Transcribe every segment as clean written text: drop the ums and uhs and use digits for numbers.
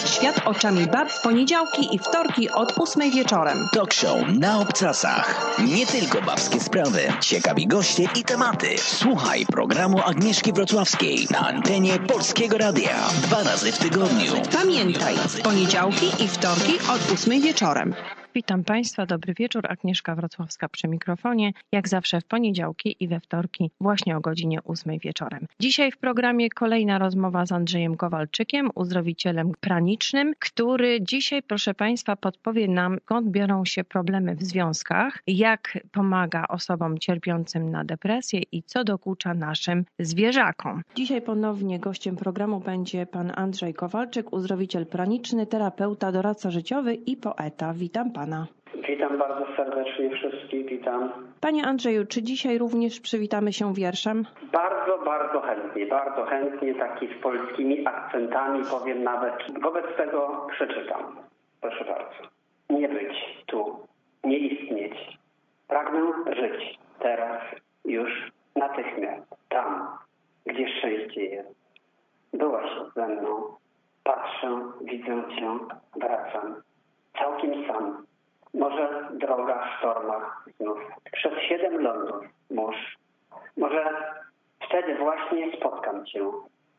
Podcast Świat oczami bab w poniedziałki i wtorki od 8 wieczorem. Talk show na obcasach. Nie tylko babskie sprawy, ciekawi goście i tematy. Słuchaj programu Agnieszki Wrocławskiej na antenie Polskiego Radia 2 razy w tygodniu. Pamiętaj, w poniedziałki i wtorki od 8 wieczorem. Witam Państwa, dobry wieczór. Agnieszka Wrocławska przy mikrofonie, jak zawsze w poniedziałki i we wtorki właśnie o godzinie 8 wieczorem. Dzisiaj w programie kolejna rozmowa z Andrzejem Kowalczykiem, uzdrowicielem pranicznym, który dzisiaj, proszę Państwa, podpowie nam, skąd biorą się problemy w związkach, jak pomaga osobom cierpiącym na depresję i co dokucza naszym zwierzakom. Dzisiaj ponownie gościem programu będzie pan Andrzej Kowalczyk, uzdrowiciel praniczny, terapeuta, doradca życiowy i poeta. Witam Pana. Witam bardzo serdecznie wszystkich, witam. Panie Andrzeju, czy dzisiaj również przywitamy się wierszem? Bardzo chętnie, taki z polskimi akcentami, powiem nawet. Wobec tego przeczytam. Proszę bardzo. Nie być tu, nie istnieć. Pragnę żyć teraz, już, natychmiast, tam, gdzie szczęście jest. Byłaś ze mną, patrzę, widzę cię, wracam. Całkiem sam. Może droga w sztormach znów. Przez 7 lądów mórz. Może wtedy właśnie spotkam cię.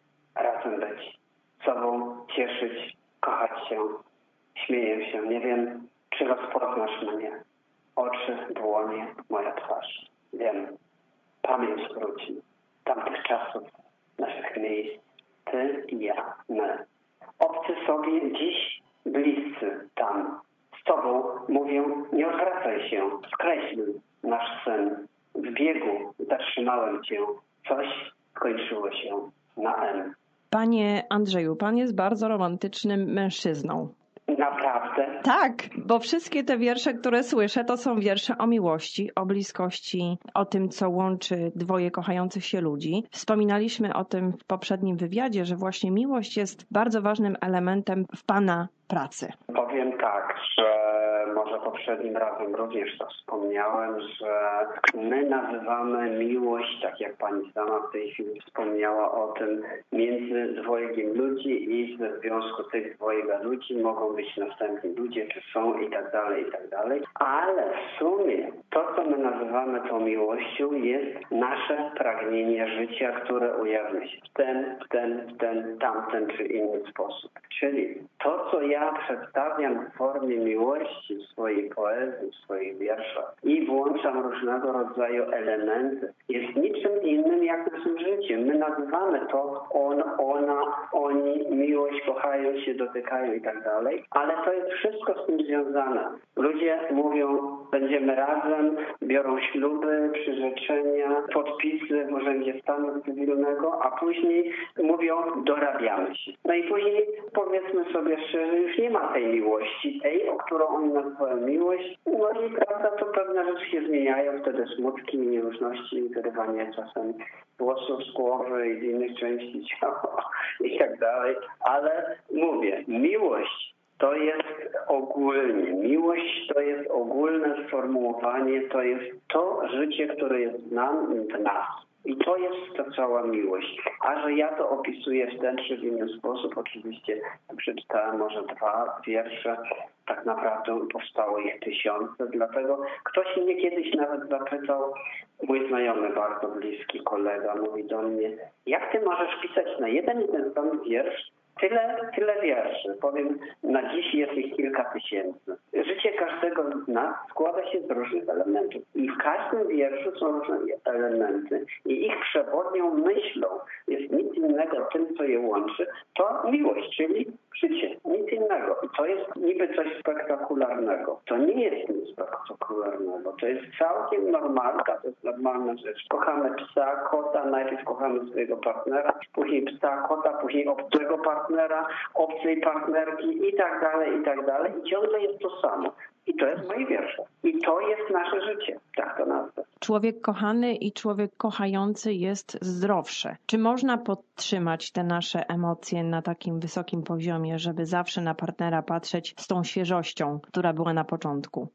Razem być. Sobą cieszyć, kochać się. Śmieję się. Nie wiem, czy rozpoznasz mnie. Oczy, dłonie, moja twarz. Wiem. Pamięć wróci. Tamtych czasów, naszych miejsc. Ty i ja, my. Obcy sobie dziś bliscy tam. Z tobą mówię, nie odwracaj się, skreślił nasz sen. W biegu zatrzymałem cię, coś skończyło się na N. Panie Andrzeju, pan jest bardzo romantycznym mężczyzną. Naprawdę? Tak, bo wszystkie te wiersze, które słyszę, to są wiersze o miłości, o bliskości, o tym, co łączy dwoje kochających się ludzi. Wspominaliśmy o tym w poprzednim wywiadzie, że właśnie miłość jest bardzo ważnym elementem w pana pracy. Powiem tak, że może poprzednim razem również to wspomniałem, że my nazywamy miłość, tak jak pani sama w tej chwili wspomniała o tym, między dwojgiem ludzi i ze związku tych dwojga ludzi mogą być następni ludzie, czy są i tak dalej, ale w sumie to, co my nazywamy tą miłością, jest nasze pragnienie życia, które ujawnia się w ten, tamten czy inny sposób. Czyli to, co ja przedstawiam w formie miłości w swojej poezji, w swoich wierszach i włączam różnego rodzaju elementy, jest niczym innym jak naszym życiem. My nazywamy to on, ona, oni, miłość, kochają się, dotykają i tak dalej, ale to jest wszystko z tym związane. Ludzie mówią, będziemy razem, biorą śluby, przyrzeczenia, podpisy w Urzędzie Stanu Cywilnego, a później mówią, dorabiamy się. No i później, powiedzmy sobie szczerze, już nie ma tej miłości, tej, o którą oni nazywają miłość. No i prawda, to pewne rzeczy się zmieniają, wtedy smutki, nieróżności, wyrywanie czasem włosów z głowy i z innych części ciała i tak dalej. Ale mówię, miłość to jest ogólnie. Miłość to jest ogólne sformułowanie, to jest to życie, które jest w nas. I to jest ta cała miłość. A że ja to opisuję w ten czy w inny sposób, oczywiście przeczytałem może 2 wiersze, tak naprawdę powstało ich 1000, dlatego ktoś mnie kiedyś nawet zapytał, mój znajomy, bardzo bliski kolega, mówi do mnie, jak ty możesz pisać na jeden i ten sam wiersz, tyle wierszy. Powiem, na dziś jest ich kilka tysięcy. Życie każdego z nas składa się z różnych elementów. I w każdym wierszu są różne elementy. I ich przewodnią myślą jest nic innego, tym, co je łączy, to miłość, czyli życie. Nic innego. I to jest niby coś spektakularnego. To nie jest nic spektakularnego. To jest całkiem normalka, to jest normalna rzecz. Kochamy psa, kota, najpierw kochamy swojego partnera, później psa, kota, później obcego partnera, obcej partnerki i tak dalej. I ciągle jest to samo. I to jest moje wiersze. I to jest nasze życie. Tak to nazwę. Człowiek kochany i człowiek kochający jest zdrowszy. Czy można podtrzymać te nasze emocje na takim wysokim poziomie, żeby zawsze na partnera patrzeć z tą świeżością, która była na początku?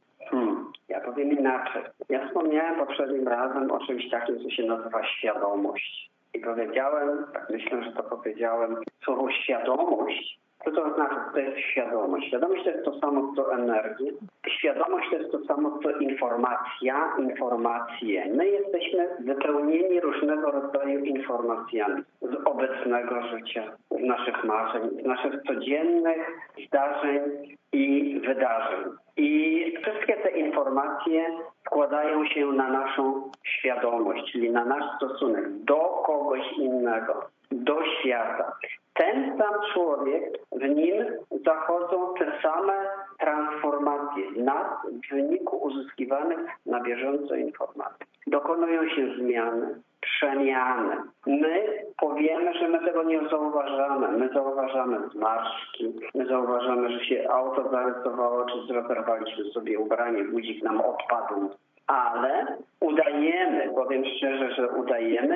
Ja powiem inaczej. Ja wspomniałem poprzednim razem o czymś takim, co się nazywa świadomość. I powiedziałem, tak myślę, że to powiedziałem, słowo świadomość Co to znaczy to jest świadomość. Świadomość to jest to samo co energia. Świadomość to jest to samo co informacja, informacje. My jesteśmy wypełnieni różnego rodzaju informacjami z obecnego życia, z naszych marzeń, z naszych codziennych zdarzeń i wydarzeń. I wszystkie te informacje składają się na naszą świadomość, czyli na nasz stosunek do kogoś innego, do świata. Ten sam człowiek, w nim zachodzą te same transformacje w wyniku uzyskiwanych na bieżąco informacji. Dokonują się zmiany, przemiany. My powiemy, że my tego nie zauważamy. My zauważamy zmarszczki, my zauważamy, że się auto zarysowało, czy zreperowaliśmy sobie ubranie, guzik nam odpadł. Ale udajemy, powiem szczerze, że udajemy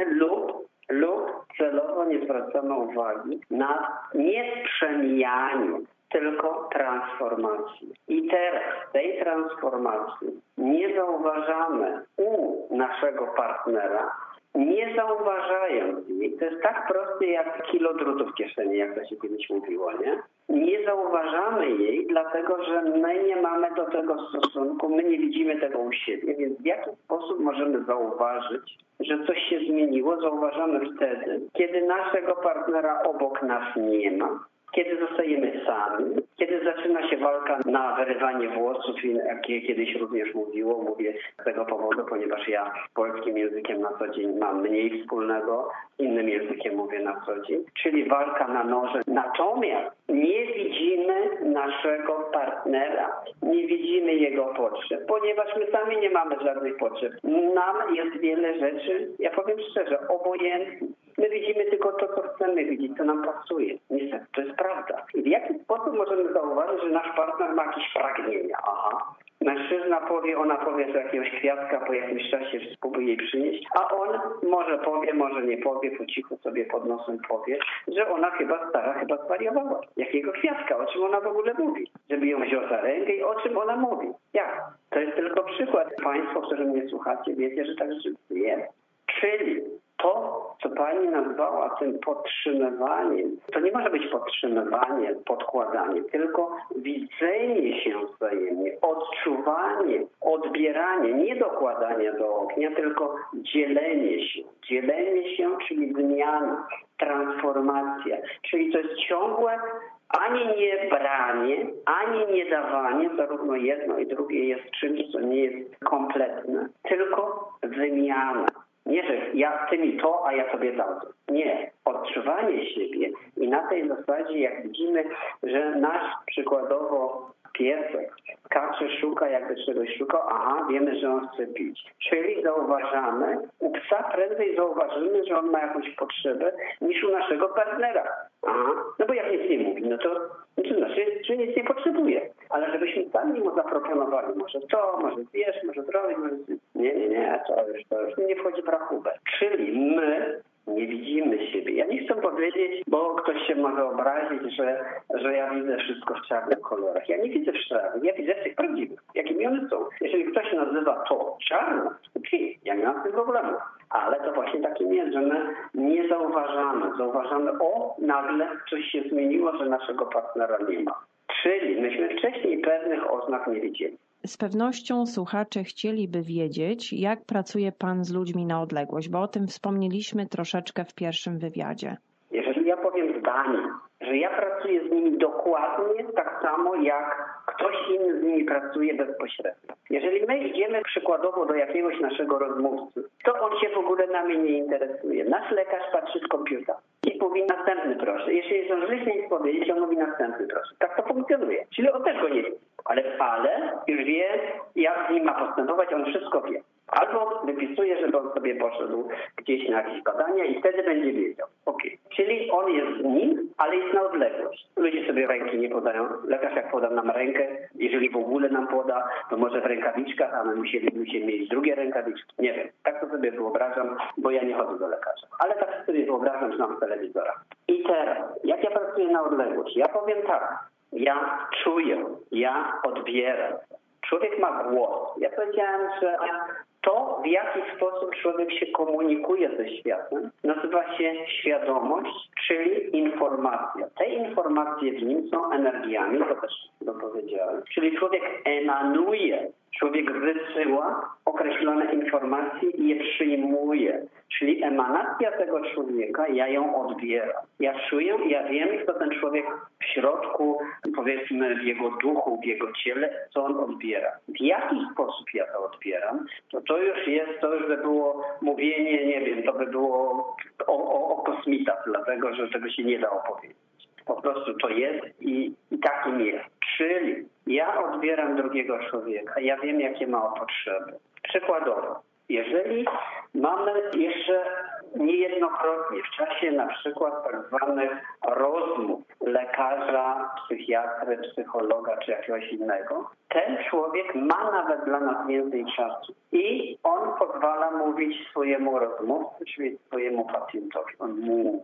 lub celowo nie zwracamy uwagi na nie przemijaniu, tylko transformacji. I teraz tej transformacji nie zauważamy u naszego partnera, nie zauważając jej. To jest tak proste jak kilo drutu w kieszeni, jak to się kiedyś mówiło, nie? Nie zauważamy jej, dlatego że my nie mamy do tego stosunku, my nie widzimy tego u siebie, więc w jaki sposób możemy zauważyć, że coś się zmieniło? Zauważamy wtedy, kiedy naszego partnera obok nas nie ma, kiedy zostajemy sami, kiedy zaczyna się walka na wyrywanie włosów, jak kiedyś również mówię z tego powodu, ponieważ ja polskim językiem na co dzień mam mniej wspólnego, innym językiem mówię na co dzień, czyli walka na noże. Natomiast nie widzimy naszego partnera, nie widzimy jego potrzeb, ponieważ my sami nie mamy żadnych potrzeb. Nam jest wiele rzeczy, ja powiem szczerze, obojętnych. My widzimy tylko to, co chcemy widzieć, co nam pasuje. Niestety, to jest prawda. I w jaki sposób możemy zauważyć, że nasz partner ma jakieś pragnienia? Aha. Mężczyzna powie, ona powie z jakiegoś kwiatka po jakimś czasie, że spróbuj jej przynieść, a on może powie, może nie powie, po cichu sobie pod nosem powie, że ona chyba zwariowała. Jakiego kwiatka? O czym ona w ogóle mówi? Żeby ją wziął za rękę i o czym ona mówi? Jak? To jest tylko przykład. Państwo, którzy mnie słuchacie, wiecie, że tak rzeczywiście jest. Czyli to, co pani nazwała tym podtrzymywaniem, to nie może być podtrzymywanie, podkładanie, tylko widzenie się wzajemnie, odczuwanie, odbieranie, nie dokładanie do ognia, tylko dzielenie się. Dzielenie się, czyli wymiana, transformacja. Czyli to jest ciągłe ani nie branie, ani nie dawanie, zarówno jedno i drugie jest czymś, co nie jest kompletne, tylko wymiana. Nie, że ty mi to, a ja tobie dam. Nie. Odczuwanie siebie i na tej zasadzie, jak widzimy, że nasz przykładowo piesek skacze, szuka, jakby czegoś szukał, wiemy, że on chce pić. Czyli zauważamy, u psa prędzej zauważymy, że on ma jakąś potrzebę niż u naszego partnera. No bo jak nic nie mówi, no to znaczy, że nic nie potrzebuje. Ale żebyśmy sami mu zaproponowali, może to, może zjesz, może zrobić, może... Nie, to już nie wchodzi w rachubę. Czyli my nie widzimy siebie. Ja nie chcę powiedzieć, bo ktoś się może obrazić, że ja widzę wszystko w czarnych kolorach. Ja nie widzę w czarnych, ja widzę w tych prawdziwych, jakimi one są. Jeżeli ktoś nazywa to czarno, to ja nie mam z tym problemu. Ale to właśnie takim jest, że my nie zauważamy. Zauważamy, nagle coś się zmieniło, że naszego partnera nie ma. Czyli myśmy wcześniej pewnych oznak nie widzieli. Z pewnością słuchacze chcieliby wiedzieć, jak pracuje Pan z ludźmi na odległość, bo o tym wspomnieliśmy troszeczkę w pierwszym wywiadzie. Jeżeli ja powiem zdanie, że ja pracuję z nimi dokładnie tak samo, jak ktoś inny z nimi pracuje bezpośrednio. Jeżeli my idziemy przykładowo do jakiegoś naszego rozmówcy, to on się w ogóle nami nie interesuje. Nasz lekarz patrzy w komputer i mówi następny proszę. Jeśli zdążyliśmy nic powiedzieć, on mówi następny proszę. Tak to funkcjonuje. Czyli on też go nie wie. Ale już wie, jak z nim ma postępować, on wszystko wie. Albo wypisuje, żeby on sobie poszedł gdzieś na jakieś badania i wtedy będzie wiedział. Czyli on jest z nim, ale jest na odległość. Ludzie sobie ręki nie podają. Lekarz jak poda nam rękę, jeżeli w ogóle nam poda, to może w rękawiczkach, a my musimy mieć drugie rękawiczki. Nie wiem, tak to sobie wyobrażam, bo ja nie chodzę do lekarza. Ale tak sobie wyobrażam, że mam w telewizorach. I teraz, jak ja pracuję na odległość? Ja powiem tak, ja czuję, ja odbieram. Człowiek ma głos. Ja powiedziałem, że To, w jaki sposób człowiek się komunikuje ze światem, nazywa się świadomość, czyli informacja. Te informacje w nim są energiami, to też powiedziałem. Czyli człowiek emanuje, człowiek wysyła określone informacje i je przyjmuje. Czyli emanacja tego człowieka, ja ją odbieram. Ja czuję, ja wiem, co ten człowiek w środku, powiedzmy w jego duchu, w jego ciele, co on odbiera. W jaki sposób ja to odbieram, to już by było mówienie, nie wiem, to by było o kosmitach, dlatego że tego się nie da opowiedzieć. Po prostu to jest i takim jest. Czyli ja odbieram drugiego człowieka, ja wiem, jakie ma potrzeby. Przykładowo, jeżeli mamy jeszcze niejednokrotnie w czasie na przykład tak zwanych rozmów lekarza, psychiatry, psychologa czy jakiegoś innego, ten człowiek ma nawet dla nas więcej czasu i on pozwala mówić swojemu rozmówcy, czyli swojemu pacjentowi. On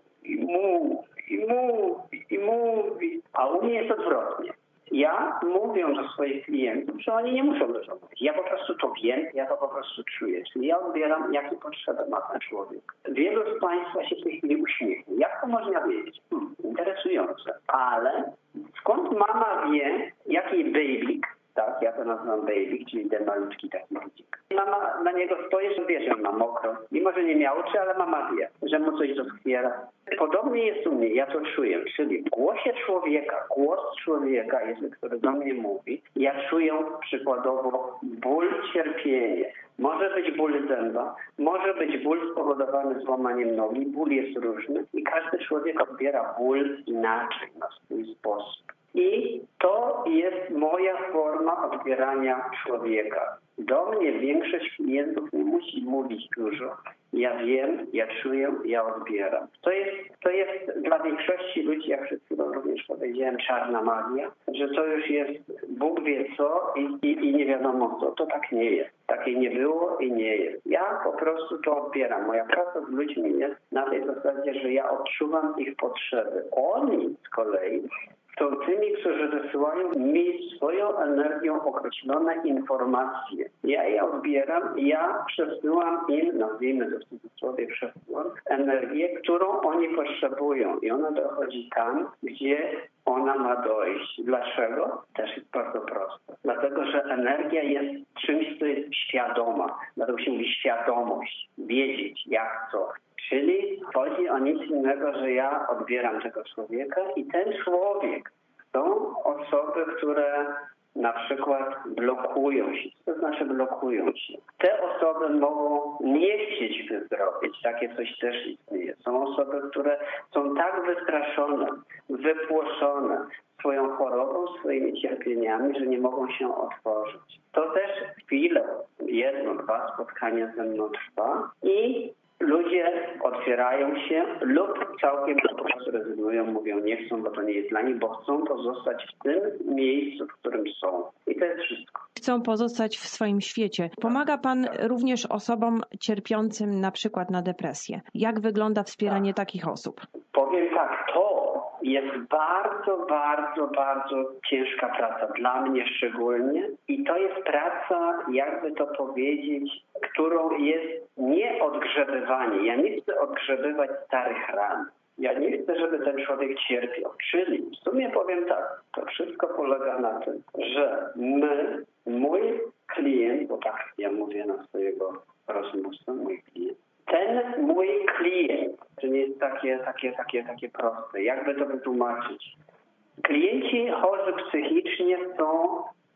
mówi, a u mnie jest odwrotnie. Ja mówię do swoich klientów, że oni nie muszą dużo mówić. Ja po prostu to wiem, ja to po prostu czuję. Czyli ja odbieram, jakie potrzeby ma ten człowiek. Wielu z Państwa się w tej chwili uśmiechnie. Jak to można wiedzieć? Interesujące. Ale skąd mama wie, jaki babyk, tak, ja to nazywam babyk, czyli ten malutki taki ludzik. Mama na niego stoi, że wie, że on ma mokro. Mimo, że nie miał oczy, ale mama wie, że mu coś doskwiera. Podobnie jest u mnie, ja to czuję. Czyli w głosie człowieka, głos człowieka, który do mnie mówi, ja czuję przykładowo ból, cierpienie. Może być ból zęba, może być ból spowodowany złamaniem nogi. Ból jest różny i każdy człowiek odbiera ból inaczej, na swój sposób. I to jest moja forma odbierania człowieka. Do mnie większość klientów nie musi mówić dużo. Ja wiem, ja czuję, ja odbieram. To jest dla większości ludzi, jak przed chwilą również powiedziałem, czarna magia, że to już jest Bóg wie co i nie wiadomo co. To tak nie jest. Takiej nie było i nie jest. Ja po prostu to odbieram. Moja praca z ludźmi jest na tej zasadzie, że ja odczuwam ich potrzeby. Oni z kolei są tymi, którzy wysyłają mi swoją energią określone informacje. Ja je odbieram, ja przesyłam im, nazwijmy to w cudzysłowie, przesyłam energię, którą oni potrzebują. I ona dochodzi tam, gdzie ona ma dojść. Dlaczego? Też jest bardzo proste. Dlatego, że energia jest czymś, co jest świadoma. Dlatego się mówi świadomość. Wiedzieć jak co. Czyli chodzi o nic innego, że ja odbieram tego człowieka i ten człowiek, są osoby, które na przykład blokują się. Co to znaczy blokują się? Te osoby mogą nie chcieć wyzdrowieć. Takie coś też istnieje. Są osoby, które są tak wystraszone, wypłoszone swoją chorobą, swoimi cierpieniami, że nie mogą się otworzyć. To też chwilę, 1-2 spotkania ze mną trwa i ludzie otwierają się lub całkiem po prostu rezygnują, mówią nie chcą, bo to nie jest dla nich, bo chcą pozostać w tym miejscu, w którym są. I to jest wszystko. Chcą pozostać w swoim świecie. Pomaga Pan również osobom cierpiącym na przykład na depresję. Jak wygląda wspieranie takich osób? Powiem tak, to jest bardzo, bardzo, bardzo ciężka praca. Dla mnie szczególnie. I to jest praca, jakby to powiedzieć, którą jest nie odgrzebywanie. Ja nie chcę odgrzebywać starych ran. Ja nie chcę, żeby ten człowiek cierpiał. Czyli w sumie powiem tak, to wszystko polega na tym, że mój klient, bo tak ja mówię na swojego rozmówcę, mój klient, ten mój klient, to nie jest takie proste. Jakby to wytłumaczyć? Klienci chorzy psychicznie są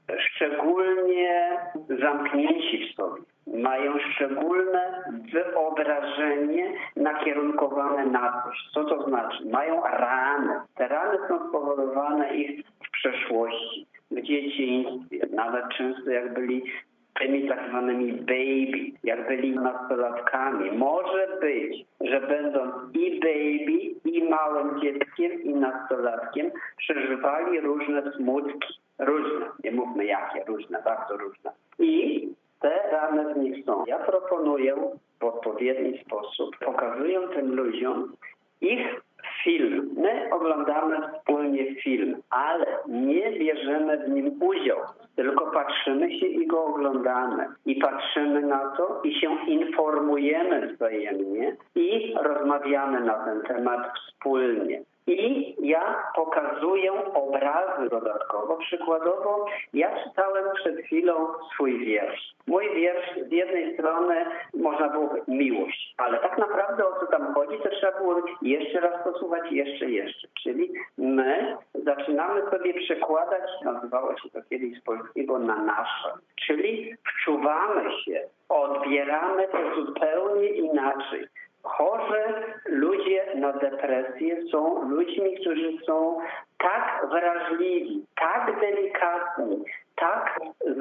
szczególnie zamknięci w sobie. Mają szczególne wyobrażenie nakierunkowane na coś. Co to znaczy? Mają rany. Te rany są spowodowane ich w przeszłości, w dzieciństwie, nawet często jak byli tymi tak zwanymi baby, jak byli nastolatkami. Może być, że będąc i baby, i małym dzieckiem, i nastolatkiem, przeżywali różne smutki. Różne, nie mówmy jakie, różne, bardzo różne. I te rany w nich są. Ja proponuję w odpowiedni sposób, pokazuję tym ludziom ich film. My oglądamy wspólnie film, ale nie bierzemy w nim udziału, tylko patrzymy się i go oglądamy. I patrzymy na to i się informujemy wzajemnie i rozmawiamy na ten temat wspólnie. I ja pokazuję obrazy dodatkowo. Przykładowo, ja czytałem przed chwilą swój wiersz. Mój wiersz z jednej strony można było miłość, ale tak naprawdę o co tam chodzi, to trzeba było jeszcze raz posłuchać, jeszcze. Czyli my zaczynamy sobie przekładać, nazywało się to kiedyś z polskiego, na nasze. Czyli wczuwamy się, odbieramy to zupełnie inaczej. Chorzy ludzie na depresję są ludźmi, którzy są tak wrażliwi, tak delikatni, tak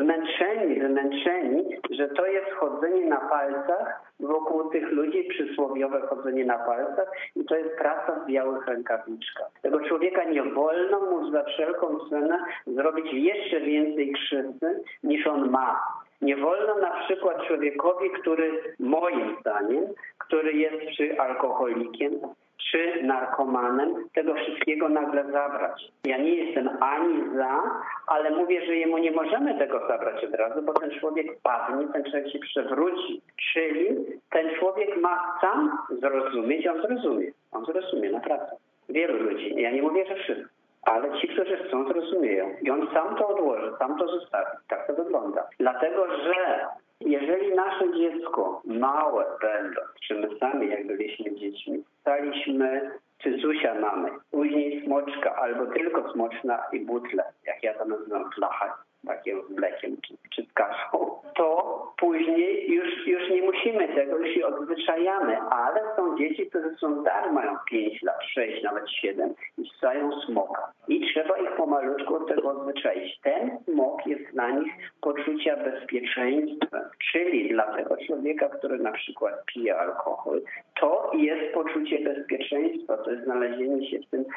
zmęczeni, że to jest chodzenie na palcach wokół tych ludzi, przysłowiowe chodzenie na palcach i to jest praca w białych rękawiczkach. Tego człowieka nie wolno mu za wszelką cenę zrobić jeszcze więcej krzywdy niż on ma. Nie wolno na przykład człowiekowi, który moim zdaniem, który jest czy alkoholikiem, czy narkomanem, tego wszystkiego nagle zabrać. Ja nie jestem ani za, ale mówię, że jemu nie możemy tego zabrać od razu, bo ten człowiek padnie, ten człowiek się przewróci. Czyli ten człowiek ma sam zrozumieć, on zrozumie naprawdę. Wielu ludzi, ja nie mówię, że wszyscy, ale ci, którzy chcą, zrozumieją. I on sam to odłoży, sam to zostawi. Tak to wygląda. Dlatego, że jeżeli nasze dziecko małe będąc, czy my sami, jak byliśmy dziećmi, staliśmy cycusia mamy, później smoczka, albo tylko smoczna i butle, jak ja to nazywam flachę, takim z mlekiem czy z kaszą, to później już nie musimy tego, już się odzwyczajamy, ale są dzieci, które są mają 5 lat, 6, nawet 7 i stają smoka. I trzeba ich pomalutku od tego odzwyczaić. Ten smok jest dla nich poczucia bezpieczeństwa, czyli dla tego człowieka, który na przykład pije alkohol, to jest poczucie bezpieczeństwa, to jest znalezienie się w tym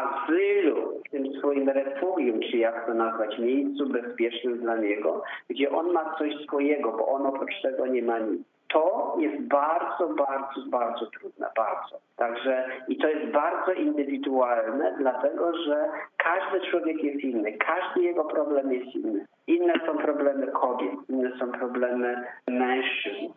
azylu, w tym swoim refugium, czy jak to nazwać, miejscu bezpiecznym dla niego, gdzie on ma coś swojego, bo on oprócz tego nie ma nic. To jest bardzo trudne, bardzo. Także i to jest bardzo indywidualne, dlatego że każdy człowiek jest inny, każdy jego problem jest inny. Inne są problemy kobiet, inne są problemy mężczyzn,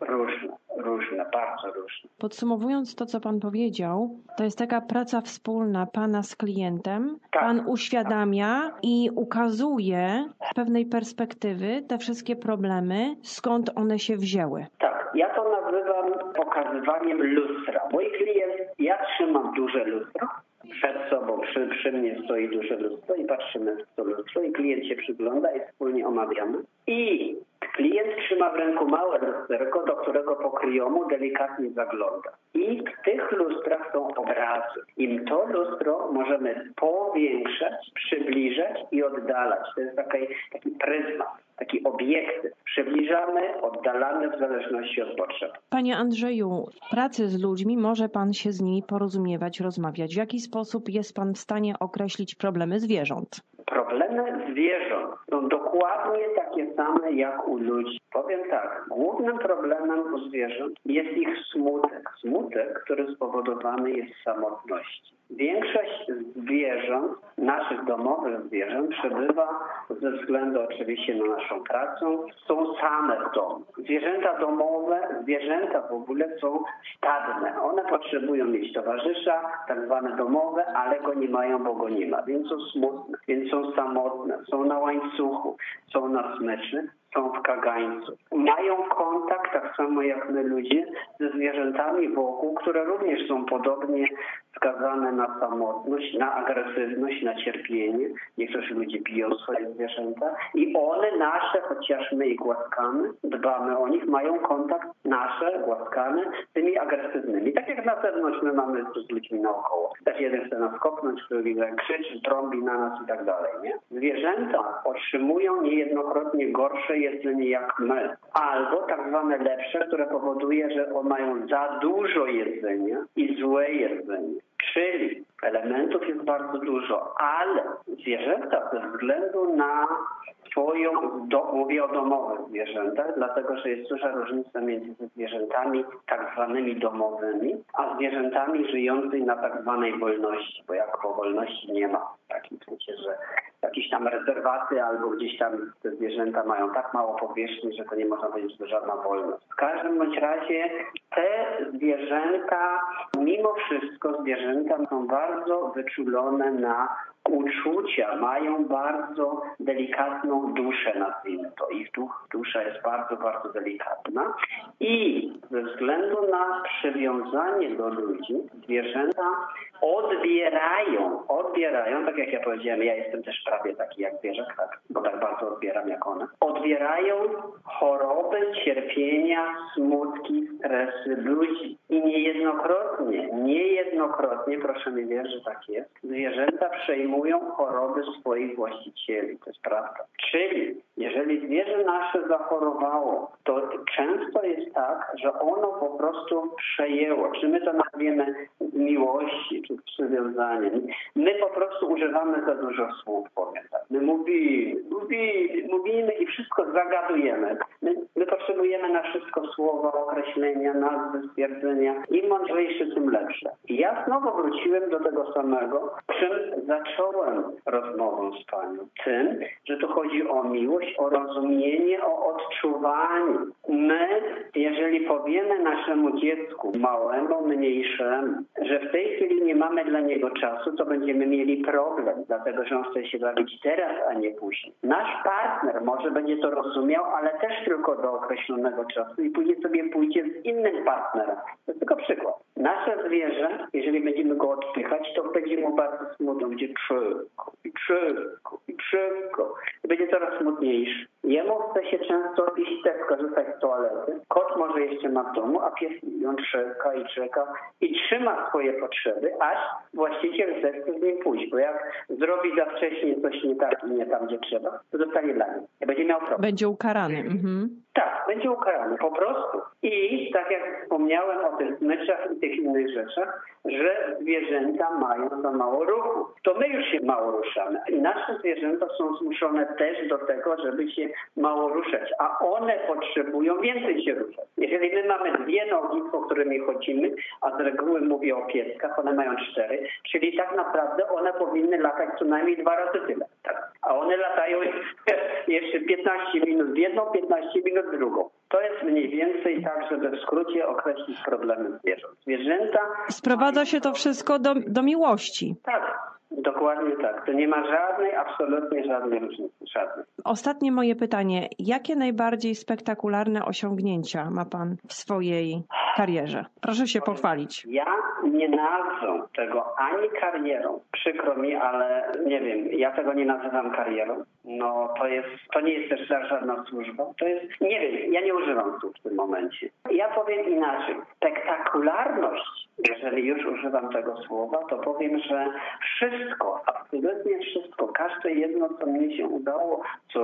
różne, bardzo różne. Podsumowując to, co Pan powiedział, to jest taka praca wspólna Pana z klientem. Tak. Pan uświadamia i ukazuje z pewnej perspektywy te wszystkie problemy, skąd one się wzięły. Tak, ja to nazywam pokazywaniem lustra. Mój klient, ja trzymam duże lustro. Przed sobą, przy mnie stoi duże lustro i patrzymy w to lustro i klient się przygląda i wspólnie omawiamy. I klient trzyma w ręku małe lusterko, do którego pokryjomu delikatnie zagląda. I w tych lustrach są obrazy. I to lustro możemy powiększać, przybliżać i oddalać. To jest taki pryzmat, taki obiektyw. Przybliżamy, oddalamy w zależności od potrzeb. Panie Andrzeju, w pracy z ludźmi może Pan się z nimi porozumiewać, rozmawiać. W jaki sposób jest Pan w stanie określić problemy zwierząt? Problemy zwierząt są dokładnie takie same jak u ludzi. Powiem tak, głównym problemem u zwierząt jest ich smutek. Smutek, który spowodowany jest samotnością. Większość zwierząt, naszych domowych zwierząt, przebywa ze względu oczywiście na naszą pracę, są same w domu. Zwierzęta domowe, zwierzęta w ogóle są stadne. One potrzebują mieć towarzysza, tak zwane domowe, ale go nie mają, bo go nie ma. Więc są smutne, więc są samotne, są na łańcuchu, są na smyczy, są w kagańcu. Mają kontakt, tak samo jak my ludzie, ze zwierzętami wokół, które również są podobnie skazane na samotność, na agresywność, na cierpienie. Niektórzy ludzie biją swoje zwierzęta i one nasze, chociaż my ich głaskamy, dbamy o nich, mają kontakt nasze, głaskane, z tymi agresywnymi. Tak jak na zewnątrz my mamy z ludźmi naokoło. Też jeden chce nas kopnąć, który krzyczy, trąbi na nas i tak dalej. Nie? Zwierzęta otrzymują niejednokrotnie gorsze jedzenie jak my. Albo tak zwane lepsze, które powoduje, że mają za dużo jedzenia i złe jedzenie. Czyli elementów jest bardzo dużo, ale zwierzęta ze względu na mówię o domowych zwierzętach, dlatego że jest duża różnica między zwierzętami tak zwanymi domowymi, a zwierzętami żyjącymi na tak zwanej wolności, bo jako wolności nie ma. W takim sensie, że jakieś tam rezerwaty albo gdzieś tam te zwierzęta mają tak mało powierzchni, że to nie można powiedzieć, że to żadna wolność. W każdym bądź razie te zwierzęta, mimo wszystko zwierzęta są bardzo wyczulone na uczucia, mają bardzo delikatną duszę, nazwijmy to. Ich dusza jest bardzo, bardzo delikatna i ze względu na przywiązanie do ludzi zwierzęta odbierają, tak jak ja powiedziałem, ja jestem też prawie taki jak zwierzak, tak, bo tak bardzo odbieram jak one. Odbierają choroby, cierpienia, smutki, stresy ludzi. I niejednokrotnie, proszę mi wierzyć, że tak jest, zwierzęta przejmują choroby swoich właścicieli. To jest prawda. Czyli jeżeli zwierzę nasze zachorowało, to często jest tak, że ono po prostu przejęło. Czy my to nazwiemy z miłości, czy z przywiązaniem. My po prostu używamy za dużo słów, powiem tak. My mówimy i wszystko zagadujemy. My potrzebujemy na wszystko słowa, określenia, nazwy, stwierdzenia. Im mądrzejsze, tym lepsze. I ja znowu wróciłem do tego samego, czym zacząłem rozmowę z Panią. Tym, że tu chodzi o miłość, o rozumienie, o odczuwanie. My, jeżeli powiemy naszemu dziecku, małemu, mniejszemu, że w tej chwili nie mamy dla niego czasu, to będziemy mieli problem, dlatego że on chce się bawić teraz, a nie później. Nasz partner może będzie to rozumiał, ale też tylko do określonego czasu i później sobie pójdzie z innym partnerem. To jest tylko przykład. Nasze zwierzę, jeżeli będziemy go odpychać, to będzie mu bardzo smutno, będzie szybko. Będzie coraz smutniejszy. Jemu chce się często iść też skorzystać z toalety. Kot może jeszcze ma w domu, a pies on czeka i trzyma swoje potrzeby, aż właściciel zechce z nim pójść. Bo jak zrobi za wcześnie coś nie tak i nie tam, gdzie trzeba, to zostanie dla niej. Będzie miał problem. Będzie ukarany. Mhm. Tak, będzie ukarany po prostu. I tak jak wspomniałem o tych smyczach i tych innych rzeczach, że zwierzęta mają za mało ruchu. To my już się mało ruszamy. I nasze zwierzęta są zmuszone też do tego, żeby się mało ruszać, a one potrzebują więcej się ruszać. Jeżeli my mamy 2 nogi, po którymi chodzimy, a z reguły mówię o pieskach, one mają 4, czyli tak naprawdę one powinny latać co najmniej 2 razy tyle. Tak. A one latają jeszcze 15 minut w jedną, 15 minut w drugą. To jest mniej więcej tak, żeby w skrócie określić problemy zwierząt. Zwierzęta... Sprowadza się to wszystko do miłości. Tak, dokładnie tak. To nie ma absolutnie żadnej różnicy. Żadnej. Ostatnie moje pytanie. Jakie najbardziej spektakularne osiągnięcia ma Pan w swojej karierze? Proszę się pochwalić. Ja nie nazwę tego ani karierą. Przykro mi, ale nie wiem, ja tego nie nazywam karierą. No to nie jest też żadna służba. To jest, nie wiem, ja nie używam słów w tym momencie. Ja powiem inaczej. Spektakularność, jeżeli już używam tego słowa, to powiem, że wszystko, absolutnie wszystko, każde jedno, co mnie się udało,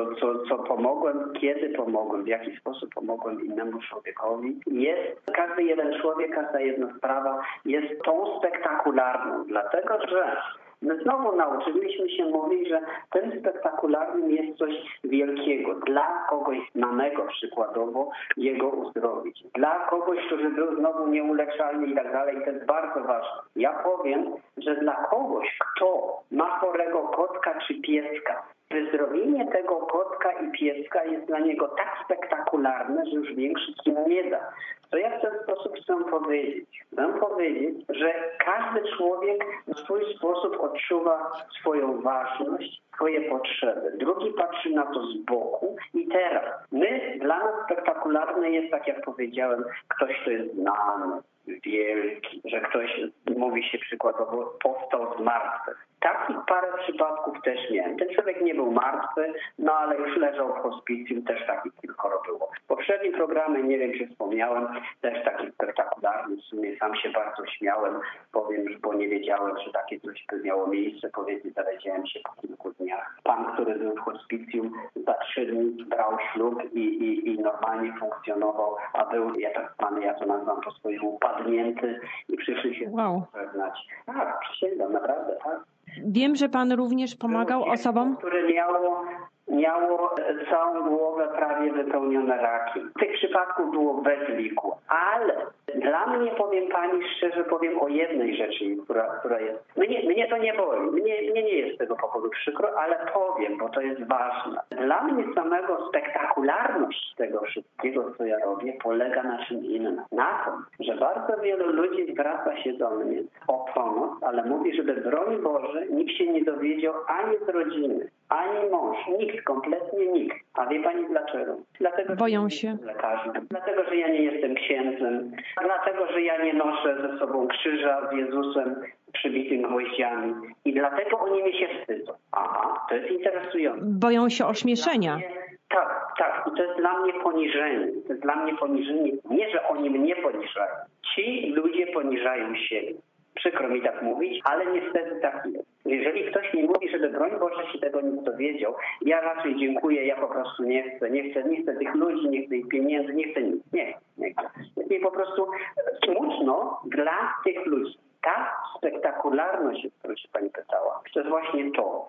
co pomogłem, kiedy pomogłem, w jaki sposób pomogłem innemu człowiekowi, każdy jeden człowiek, każda jedna sprawa jest tą spektakularną, dlatego że my znowu nauczyliśmy się mówić, że tym spektakularnym jest coś wielkiego. Dla kogoś znanego przykładowo jego uzdrowić. Dla kogoś, który był znowu nieuleczalny i tak dalej. To jest bardzo ważne. Ja powiem, że dla kogoś, kto ma chorego kotka czy pieska, wyzdrowienie tego kotka i pieska jest dla niego tak spektakularne, że już większy cud nie da. To ja w ten sposób chcę powiedzieć? Chcę powiedzieć, że każdy człowiek w swój sposób odczuwa swoją ważność, swoje potrzeby. Drugi patrzy na to z boku i teraz dla nas spektakularne jest, tak jak powiedziałem, ktoś, kto jest znany, wielki, że ktoś, mówi się przykładowo, powstał z martwych. Takich parę przypadków też miałem. Ten człowiek nie był martwy, no ale już leżał w hospicjum, też takich kilkoro było. W poprzednim programie, nie wiem, czy wspomniałem, też taki spektakularny, w sumie sam się bardzo śmiałem, powiem, bo nie wiedziałem, że takie coś by miało miejsce, powiedzmy, dowiedziałem się po kilku dniach. Pan, który był w hospicjum, za 3 dni brał ślub i normalnie funkcjonował, a był, ja to nazywam po swojemu, upadnięty i przyszli się pożegnać. Tak, przysięgam, naprawdę, tak. Wiem, że pan również pomagał osobom, które miało całą głowę prawie wypełnione rakiem. Tych przypadków było bez liku, ale dla mnie, powiem pani szczerze, powiem o jednej rzeczy, która jest. Mnie to nie boli, mnie nie jest z tego powodu przykro, ale powiem, bo to jest ważne. Dla mnie samego spektakularność tego wszystkiego, co ja robię, polega na czym innym. Na tym, że bardzo wielu ludzi zwraca się do mnie o pomoc, ale mówi, żeby broń Boże, nikt się nie dowiedział ani z rodziny, ani mąż, nikt, kompletnie nikt. A wie pani dlaczego? Dlatego, boją że się. Nie jestem lekarzem, dlatego, że ja nie jestem księdzem, dlatego, że ja nie noszę ze sobą krzyża z Jezusem przybitym gwoździami i dlatego oni mi się wstydzą. Aha, to jest interesujące. Boją się ośmieszenia. Tak. I to jest dla mnie poniżenie. To jest dla mnie poniżenie. Nie, że oni mnie poniżają. Ci ludzie poniżają siebie. Przykro mi tak mówić, ale niestety tak jest. Jeżeli ktoś mi mówi, żeby broń Boże się tego nie dowiedział, ja raczej dziękuję, ja po prostu nie chcę tych ludzi, nie chcę ich pieniędzy, nie chcę nic. Nie chcę. Jest mi po prostu smutno dla tych ludzi. Ta spektakularność, o którą się pani pytała, to jest właśnie to,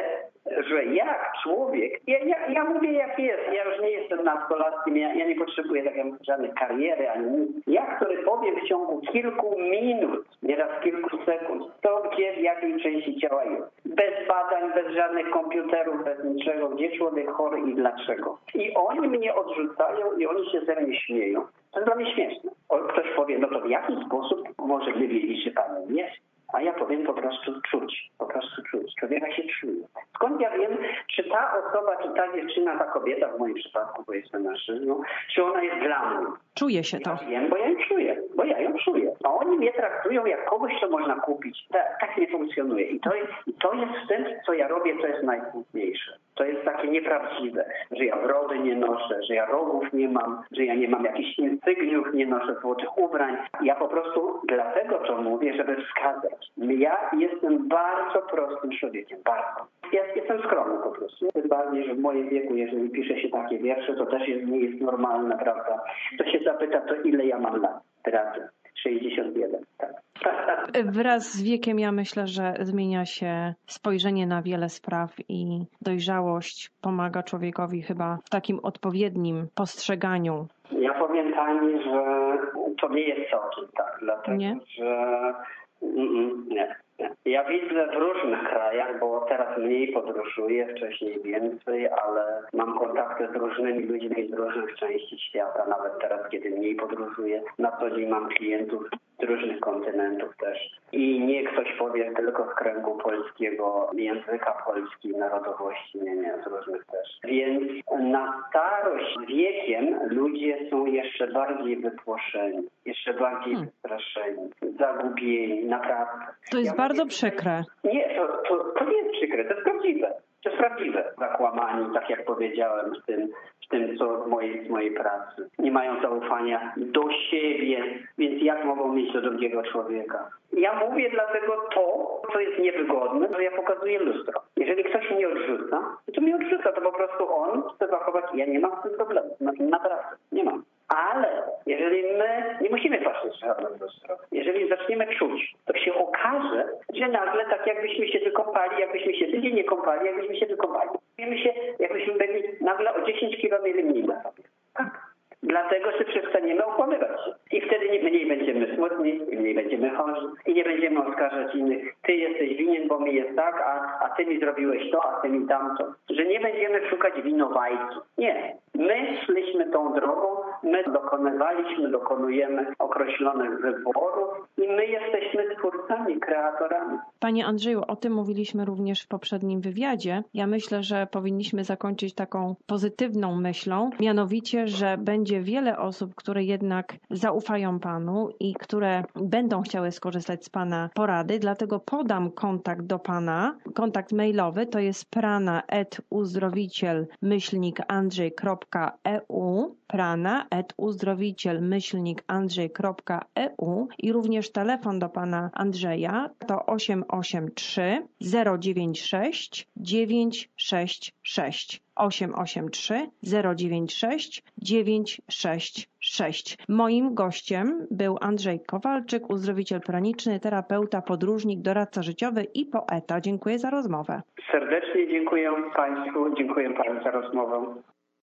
że jak człowiek, ja mówię jak jest, ja już nie jestem nastolatkiem, ja nie potrzebuję żadnej kariery ani nic. Ja, który powiem w ciągu kilku minut, nieraz kilku sekund, to gdzie, w jakiej części ciała jest. Bez badań, bez żadnych komputerów, bez niczego, gdzie człowiek chory i dlaczego. I oni mnie odrzucają i oni się ze mnie śmieją. To jest dla mnie śmieszne. Ktoś powie, no to w jaki sposób może wiedzieć, że Pan jest? A ja powiem po prostu czuć. Człowieka się czuje. Skąd ja wiem, czy ta osoba, czy ta dziewczyna, ta kobieta, w moim przypadku, bo jestem mężczyzną, czy ona jest dla mnie? Czuje się to. Ja wiem, bo ja ją czuję. A oni mnie traktują jak kogoś, co można kupić. Tak nie funkcjonuje. I to jest w tym, co ja robię, to jest najsmutniejsze. To jest takie nieprawdziwe, że ja brody nie noszę, że ja rogów nie mam, że ja nie mam jakichś insygniów, nie noszę złotych ubrań. Ja po prostu dlatego to mówię, żeby wskazać. Ja jestem bardzo prostym człowiekiem, bardzo. Ja jestem skromny po prostu. Tym bardziej, że w moim wieku, jeżeli pisze się takie wiersze, to też nie jest normalne, prawda? To się zapyta, to ile ja mam lat? Teraz 61, tak. Wraz z wiekiem ja myślę, że zmienia się spojrzenie na wiele spraw i dojrzałość pomaga człowiekowi chyba w takim odpowiednim postrzeganiu. Ja powiem pani, że to nie jest całkiem tak, dlatego że nie. Ja widzę w różnych krajach, bo teraz mniej podróżuję, wcześniej więcej, ale mam kontakty z różnymi ludźmi z różnych części świata, nawet teraz, kiedy mniej podróżuję. Na co dzień mam klientów z różnych kontynentów też. I nie ktoś powie tylko z kręgu polskiego, języka polskiej, narodowości, nie, z różnych też. Więc na starość wiekiem ludzie są jeszcze bardziej wypłoszeni, jeszcze bardziej wystraszeni, zagubieni, naprawdę. To jest bardzo przykre. Nie, to nie jest przykre, to jest prawdziwe. To jest prawdziwe. Zakłamani, tak jak powiedziałem, w tym co z mojej pracy. Nie mają zaufania do siebie, więc jak mogą mieć do drugiego człowieka? Ja mówię dlatego to, co jest niewygodne, że ja pokazuję lustro. Jeżeli ktoś mnie odrzuca, to mnie odrzuca, to po prostu on chce zachować. Ja nie mam z tym problemu. Naprawdę, nie mam. Ale jeżeli my nie musimy patrzeć na lustro, jeżeli zaczniemy czuć, to się okaże, że nagle tak jakbyśmy się wykąpali, jakbyśmy się tydzień nie kąpali, jakbyśmy się wykąpali. Czujemy się, jakbyśmy byli nagle o 10 kilo mniej na sobie. Tak. Dlatego, że przestaniemy okłamywać się. I wtedy mniej będziemy smutni, i mniej będziemy chorzy, i nie będziemy oskarżać innych. Ty jesteś winien, bo mi jest tak, a ty mi zrobiłeś to, a ty mi tamto. Że nie będziemy szukać winowajców. Nie. My szliśmy tą drogą, my dokonujemy określonych wyborów i my jesteśmy twórcami, kreatorami. Panie Andrzeju, o tym mówiliśmy również w poprzednim wywiadzie. Ja myślę, że powinniśmy zakończyć taką pozytywną myślą, mianowicie, że będzie wiele osób, które jednak zaufają Panu i które będą chciały skorzystać z Pana porady, dlatego podam kontakt do Pana. Kontakt mailowy to jest prana@uzdrowiciel-andrzej.eu. prana@uzdrowiciel-andrzej.eu i również telefon do pana Andrzeja to 883 096 966. 883 096 966. Moim gościem był Andrzej Kowalczyk, uzdrowiciel praniczny, terapeuta, podróżnik, doradca życiowy i poeta. Dziękuję za rozmowę. Serdecznie dziękuję Państwu, dziękuję Pani za rozmowę.